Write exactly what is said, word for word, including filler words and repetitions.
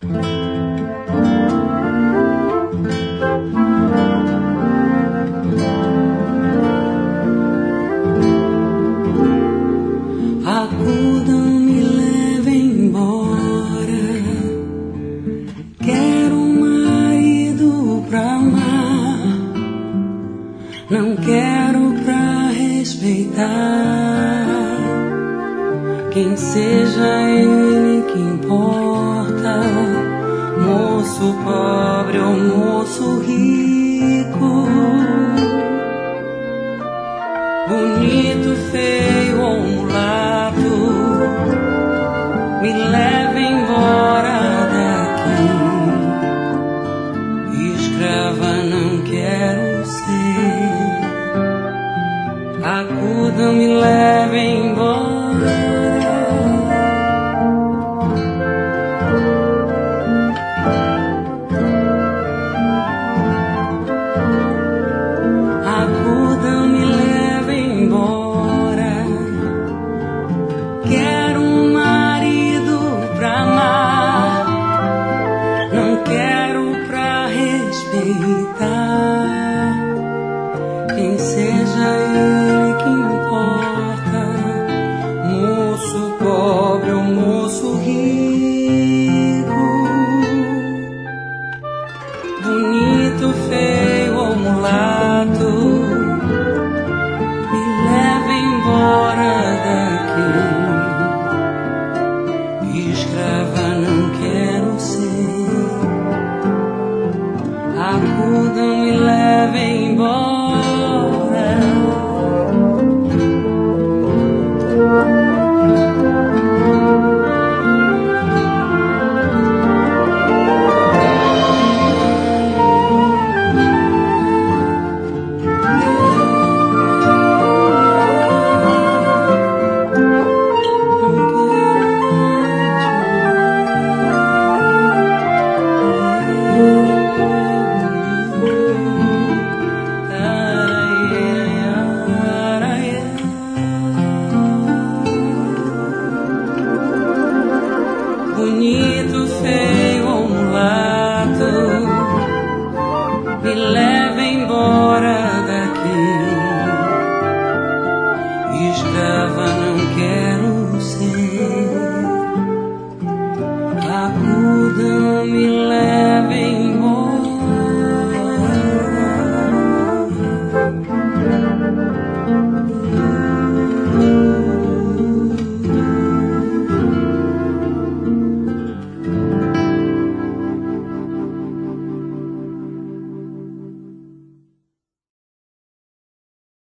Acudam, me levem embora. Quero um marido pra amar, não quero pra respeitar. Quem seja ele que importa, moço pobre ou moço rico, bonito, feio ou mulato, me leve embora daqui. Escrava não quero ser. Acudam, me levem embora. Acudam, me levem embora. Quero um marido pra amar, não quero pra respeitar. Quem seja ele que importa, moço pobre ou moço rico, bonito, feio ou mulato, me leve embora daqui. Escrava não quero ser. Acudam, me levem embora. Bonito, feio ou mulato, me leve embora daqui. Escrava não quero ser. Acudam, me